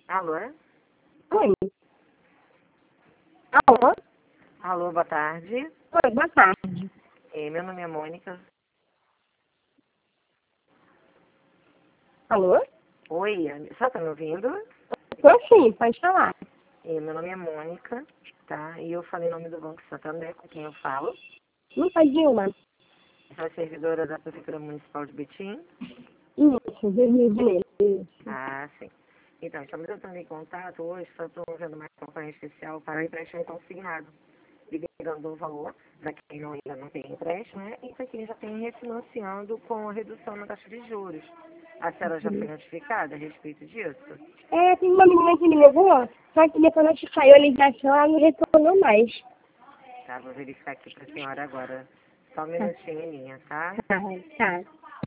Alô? Oi. Alô? Alô, boa tarde. Oi, boa tarde. Meu nome é Mônica. Alô? Oi, só tá me ouvindo? Tô sim, pode falar. Meu nome é Mônica, tá? E eu falei em nome do Banco Santander, com quem eu falo. Não faz Dilma? Sou a servidora da Prefeitura Municipal de Betim. Isso, Rio de Janeiro. Isso. Ah, sim. Então, estamos entrando em contato hoje, só promovendo uma campanha especial para empréstimo consignado, liberando o valor para quem ainda não tem empréstimo, né? E para quem já tem refinanciando com a redução na taxa de juros. A senhora já foi notificada a respeito disso? Tem uma menina que me levou, só que depois que saiu a ligação, ela não retornou mais. Tá, vou verificar aqui para a senhora agora. Só um minutinho em linha, tá? Tá.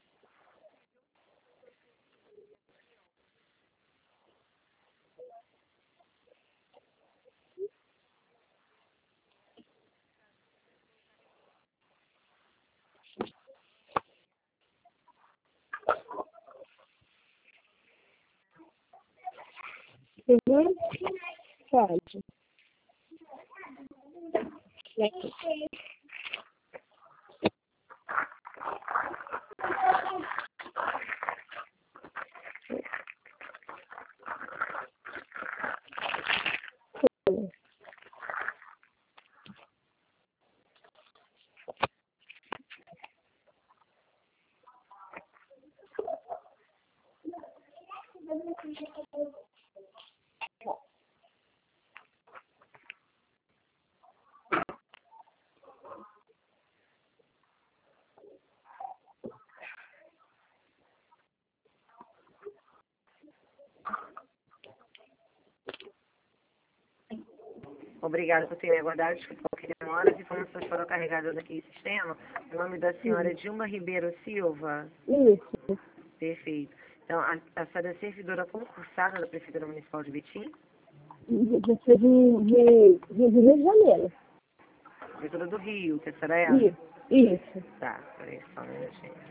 Uhum. Pode. Aqui. Obrigada por ter me aguardado. Desculpa qualquer demora. As informações foram carregadas aqui em sistema. O nome da senhora é Dilma Ribeiro Silva. Isso. Perfeito. Então, a senhora é servidora concursada da Prefeitura Municipal de Betim? Eu sou de Rio de Janeiro. Prefeitura do Rio, que a senhora é? Isso. Tá, peraí só um minutinho.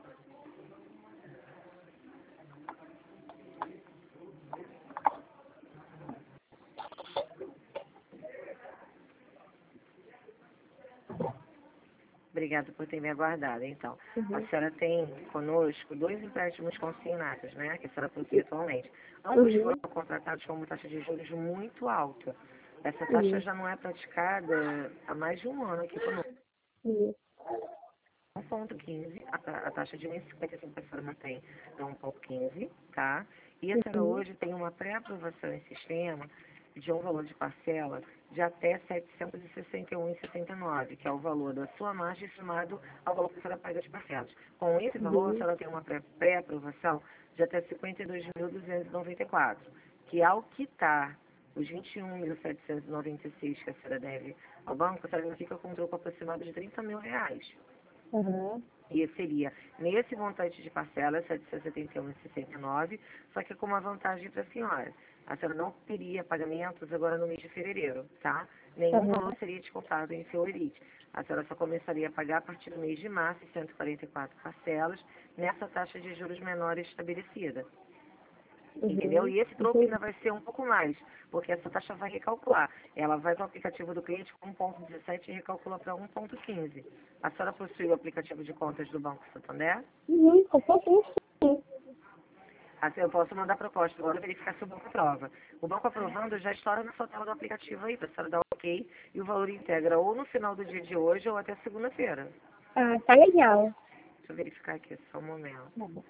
Obrigada por ter me aguardado. Então, a Uhum. senhora tem conosco 2 empréstimos consignados, né? Que a senhora possui atualmente. Ambos foram contratados com uma taxa de juros muito alta. Essa taxa já não é praticada há mais de um ano aqui conosco. Isso. 1,15, a taxa de 1,55 que a senhora mantém é 1,15, tá? E a senhora hoje tem uma pré-aprovação em sistema de um valor de parcela de até R$ 761,79, que é o valor da sua margem estimado ao valor que a senhora paga de parcelas. Com esse valor, a senhora tem uma pré-aprovação de até R$ 52.294, que ao quitar os R$ 21.796 que a senhora deve ao banco, a senhora fica com um troco aproximado de R$ 30 mil. Uhum. E seria nesse montante de parcela, R$ 771,69, só que com uma vantagem para a senhora. A senhora não teria pagamentos agora no mês de fevereiro, tá? Nenhum valor seria descontado em seu elite. A senhora só começaria a pagar a partir do mês de março, 144 parcelas, nessa taxa de juros menores estabelecida. Entendeu? E esse troco ainda vai ser um pouco mais, porque essa taxa vai recalcular. Ela vai para o aplicativo do cliente com 1,17 e recalcula para 1,15. A senhora possui o aplicativo de contas do Banco Santander? Sim. Assim, eu posso mandar proposta, agora verificar se o banco aprova. O banco aprovando já estoura na sua tela do aplicativo aí, para a senhora dar ok, e o valor integra ou no final do dia de hoje ou até segunda-feira. Ah, tá legal. Deixa eu verificar aqui, só um momento. Tá bom.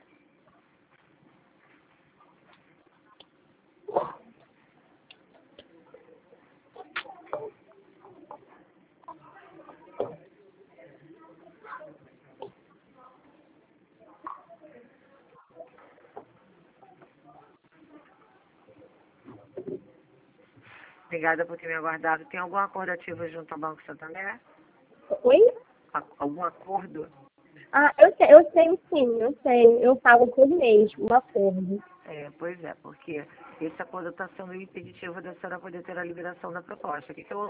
Obrigada por ter me aguardado. Tem algum acordo ativo junto ao Banco Santander? Oi? Algum acordo? Ah, eu tenho sim, eu tenho. Eu pago por mês, um acordo. Pois é, porque esse acordo está sendo impeditivo da senhora poder ter a liberação da proposta. O que, que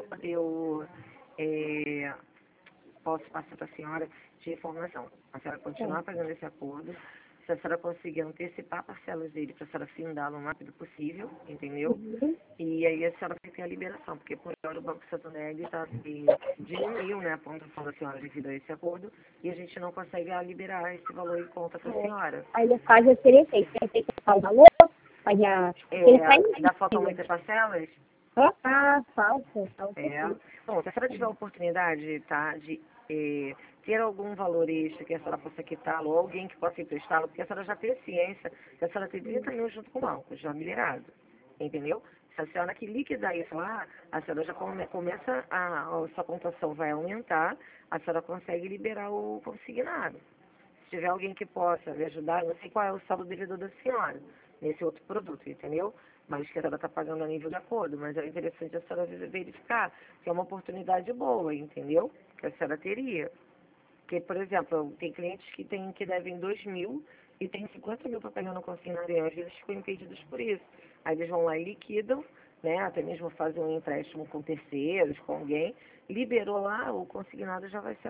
posso passar para a senhora de informação? A senhora continuar pagando esse acordo, Se a senhora conseguir antecipar parcelas dele para a senhora findar o mais rápido possível, entendeu? E aí a senhora vai ter a liberação, porque por hora o Banco Santander diminuiu, né, a pontuação da senhora devido a esse acordo e a gente não consegue liberar esse valor em conta para a senhora. Aí no caso eu teria feito, eu tenho que pagar o valor, pagar... Ainda faltam muitas parcelas? Falta. Bom, se a senhora tiver a oportunidade, tá, de ter algum valor extra que a senhora possa quitá-lo, ou alguém que possa emprestá-lo, porque a senhora já tem ciência que a senhora tem 30 mil junto com o banco, já liberado, entendeu? Se a senhora que liquidar isso lá, a senhora já começa, a sua pontuação vai aumentar, a senhora consegue liberar o consignado. Se tiver alguém que possa lhe ajudar, não sei qual é o saldo devedor da senhora nesse outro produto, entendeu? Mas que a senhora está pagando a nível de acordo, mas é interessante a senhora verificar que é uma oportunidade boa, entendeu? Que a senhora teria. Porque, por exemplo, tem clientes que devem 2 mil e tem 50 mil para pagar no consignado e às vezes ficam impedidos por isso. Aí eles vão lá e liquidam, né? Até mesmo fazem um empréstimo com terceiros, com alguém, liberou lá, o consignado já vai ser